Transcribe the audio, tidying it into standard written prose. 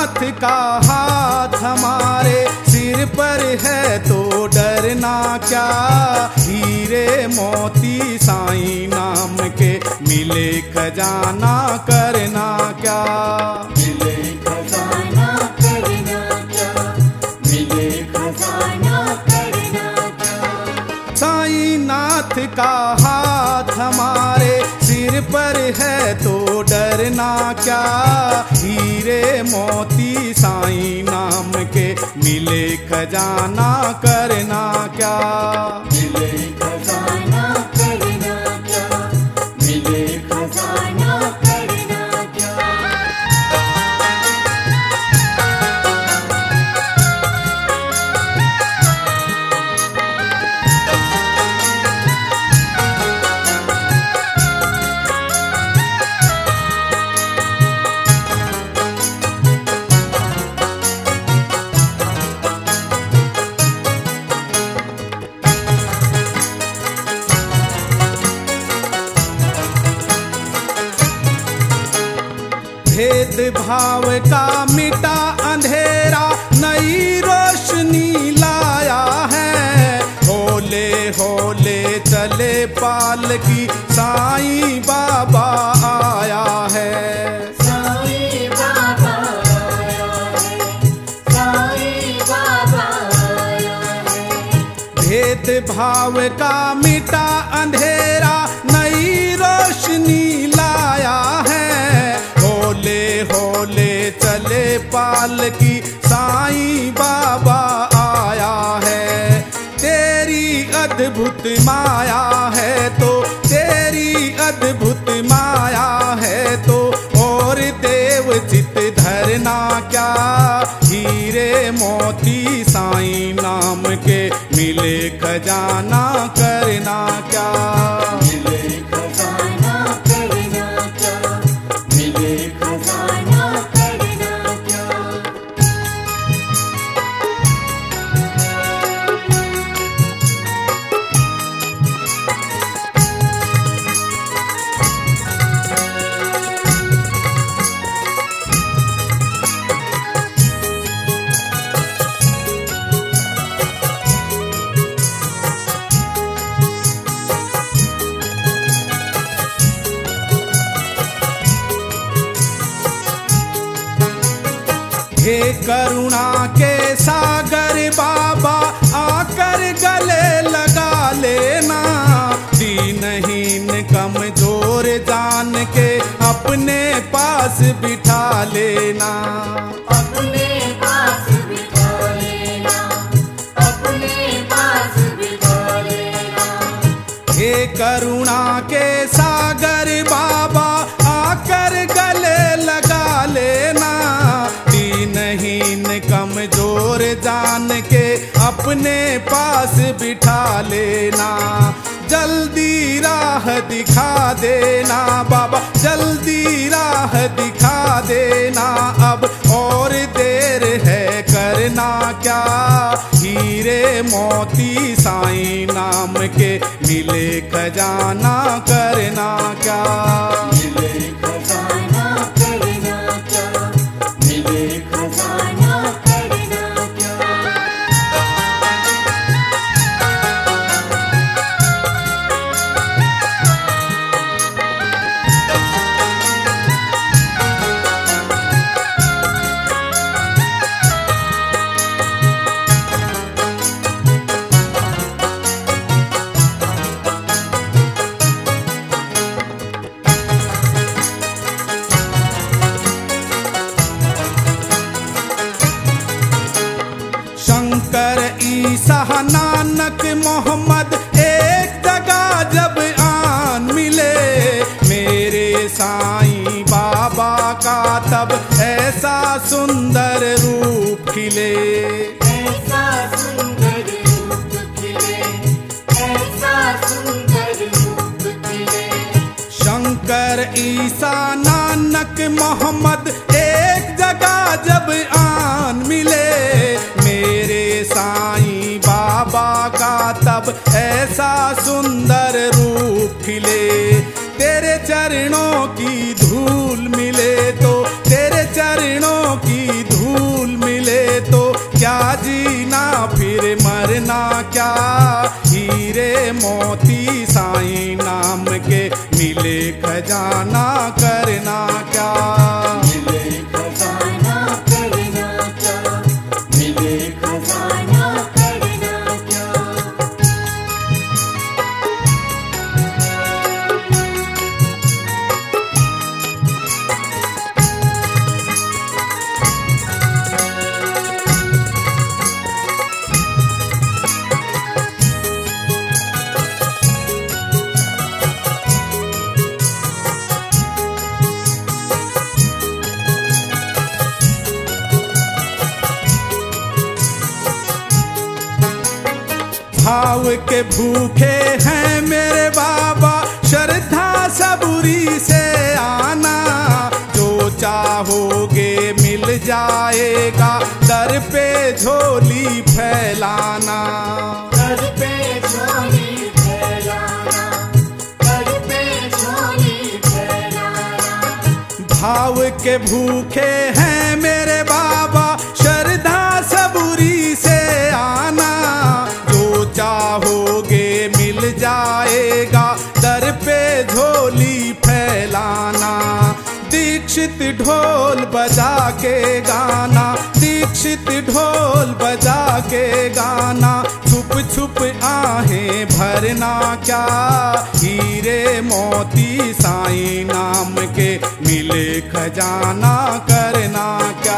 नाथ का हाथ हमारे सिर पर है तो डरना क्या। हीरे मोती साईं नाम के मिले खजाना करना क्या। मिले खजाना करना क्या, मिले खजाना करना क्या। साईं नाथ का हाथ हमारे सिर पर है तो डरना क्या। हीरे मोती साईं नाम के मिले खजाना करना क्या। मिले खजाना करना क्या, मिले खजाना करना क्या। भेद भाव का मिटा अंधेरा नई रोशनी लाया है। होले होले चले पालकी साईं बाबा आया है। साईं बाबा आया है, साईं बाबा आया है। भेद भाव का मिटा अंधेरा नई रोशनी लाया है। होले होले चले पालकी साईं बाबा आया है। तेरी अद्भुत माया है तो, तेरी अद्भुत माया है तो और देव चित धरना क्या। हीरे मोती साईं नाम के मिले खजाना करना क्या। मिले खजाना करना क्या, मिले खजाना करना क्या। हे करुणा के सागर बाबा आकर गले लगा लेना। दीनहीन कमजोर जान के अपने पास बिठा लेना। अपने पास बिठा लेना, अपने पास बिठा लेना। हे करुणा के सागर बाबा आकर गले लगा लेना। दीनहीन कमजोर जान के अपने पास बिठा लेना। जल्दी राह दिखा देना बाबा, जल्दी राह दिखा देना। अब और देर है करना क्या। हीरे मोती साईं नाम के मिले खजाना करना क्या। मिले खजाना करना क्या, मिले खजाना करना क्या। शंकर ईसा नानक मोहम्मद एक जगह जब आन मिले। मेरे साईं बाबा का तब ऐसा सुंदर रूप खिले। ऐसा सुंदर रूप खिले, ऐसा सुंदर रूप खिले। शंकर ईसा नानक मोहम्मद एक जगह जब आन मिले। मेरे साईं बाबा का तब ऐसा सुंदर रूप खिले। तेरे चरणों की धूल मिले तो, तेरे चरणों की धूल भाव के भूखे हैं मेरे बाबा, श्रद्धा सबूरी से आना। जो चाहोगे मिल जाएगा, दर पे झोली फैलाना। दर पे झोली फैलाना, दर पे झोली फैलाना। भाव के भूखे हैं मेरे बाबा, श्रद्धा सबूरी से आना। जो चाहोगे मिल जाएगा, दर पे झोली फैलाना। दीक्षित ढोल बजा के गाना, दीक्षित ढोल बजा के गाना। छुप छुप आहें भरना क्या, हीरे मोती साईं नाम के मिले खजाना करना क्या।